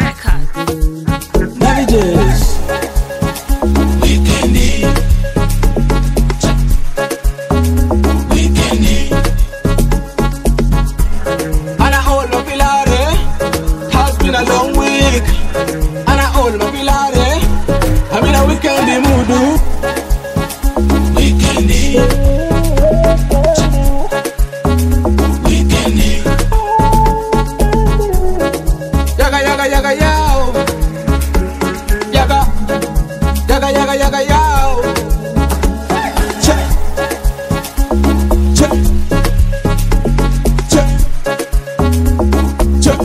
Navigate. And I hold my pilare. Has been a long week. And I hold my pilare. I'm in a weekend mood. Yaga yaga yaga yow. Yaga yaga yaga yaga yow. Check check check check.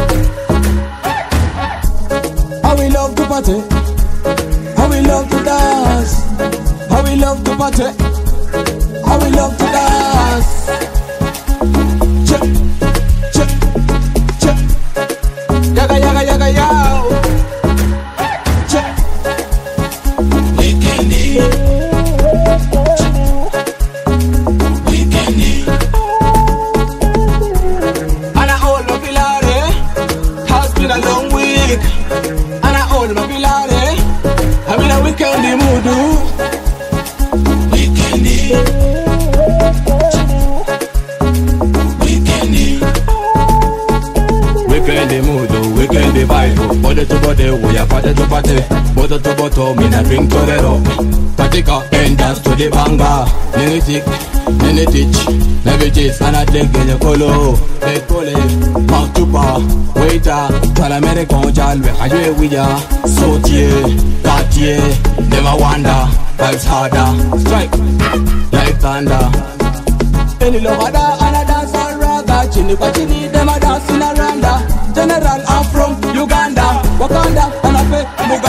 How we love to party, how we love to dance, how we love to party, how we love to dance. Check check check. Yaga yaga yaga yow. Check. And I hold my pilare. Has been a long week. And I hold my pilare. I'm in a weekend mood. Weekend mood, weekend vibe. Body to body, we are party to party. Bottle to bottle, me na drink to the rock. Katika and dance to the banga. Nini tick, nini teach. Never chase and I drink in the colo. They call it mouth to bar. Waiter, tell American child we are here with ya. Sautier, Cartier, never wonder. Vibes harder, strike like thunder. Any lovada and a dance on raga. Chini kwa them a dance in a randa. General, I'm from Uganda, Wakanda, and I pay